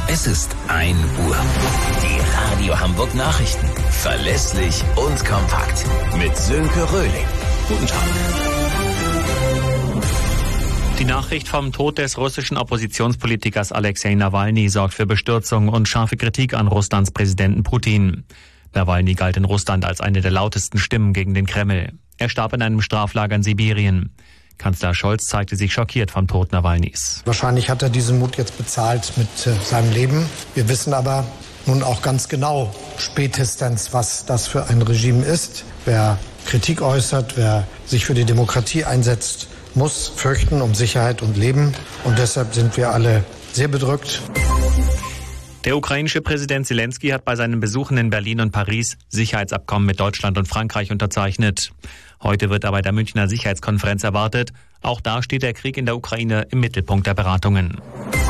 Es ist 1 Uhr. Die Radio Hamburg Nachrichten. Verlässlich und kompakt. Mit Sönke Röhling. Guten Tag. Die Nachricht vom Tod des russischen Oppositionspolitikers Alexei Nawalny sorgt für Bestürzung und scharfe Kritik an Russlands Präsidenten Putin. Nawalny galt in Russland als eine der lautesten Stimmen gegen den Kreml. Er starb in einem Straflager in Sibirien. Kanzler Scholz zeigte sich schockiert vom Tod Nawalnys. Wahrscheinlich hat er diesen Mut jetzt bezahlt mit seinem Leben. Wir wissen aber nun auch ganz genau spätestens, was das für ein Regime ist. Wer Kritik äußert, wer sich für die Demokratie einsetzt, muss fürchten um Sicherheit und Leben. Und deshalb sind wir alle sehr bedrückt. Der ukrainische Präsident Zelensky hat bei seinen Besuchen in Berlin und Paris Sicherheitsabkommen mit Deutschland und Frankreich unterzeichnet. Heute wird er bei der Münchner Sicherheitskonferenz erwartet. Auch da steht der Krieg in der Ukraine im Mittelpunkt der Beratungen.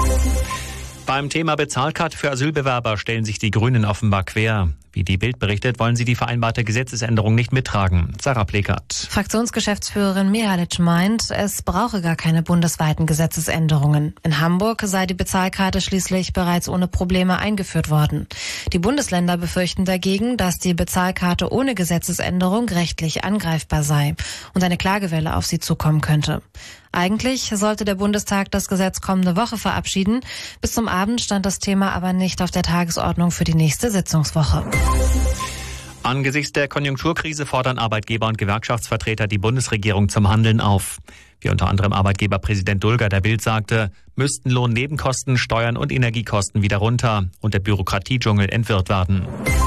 Beim Thema Bezahlkarte für Asylbewerber stellen sich die Grünen offenbar quer. Wie die Bild berichtet, wollen sie die vereinbarte Gesetzesänderung nicht mittragen. Sarah Plekert. Fraktionsgeschäftsführerin Mihalic meint, es brauche gar keine bundesweiten Gesetzesänderungen. In Hamburg sei die Bezahlkarte schließlich bereits ohne Probleme eingeführt worden. Die Bundesländer befürchten dagegen, dass die Bezahlkarte ohne Gesetzesänderung rechtlich angreifbar sei und eine Klagewelle auf sie zukommen könnte. Eigentlich sollte der Bundestag das Gesetz kommende Woche verabschieden. Bis zum Abend stand das Thema aber nicht auf der Tagesordnung für die nächste Sitzungswoche. Angesichts der Konjunkturkrise fordern Arbeitgeber und Gewerkschaftsvertreter die Bundesregierung zum Handeln auf. Wie unter anderem Arbeitgeberpräsident Dulger der Bild sagte, müssten Lohnnebenkosten, Steuern und Energiekosten wieder runter und der Bürokratiedschungel entwirrt werden.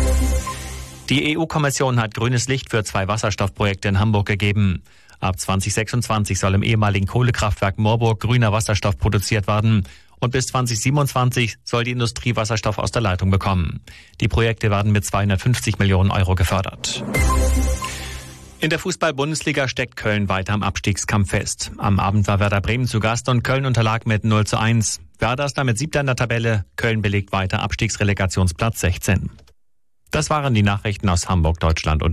Die EU-Kommission hat grünes Licht für 2 Wasserstoffprojekte in Hamburg gegeben. Ab 2026 soll im ehemaligen Kohlekraftwerk Moorburg grüner Wasserstoff produziert werden. Und bis 2027 soll die Industrie Wasserstoff aus der Leitung bekommen. Die Projekte werden mit 250 Millionen Euro gefördert. In der Fußball-Bundesliga steckt Köln weiter am Abstiegskampf fest. Am Abend war Werder Bremen zu Gast und Köln unterlag mit 0:1. Werder ist damit 7. in der Tabelle. Köln belegt weiter Abstiegsrelegationsplatz 16. Das waren die Nachrichten aus Hamburg, Deutschland und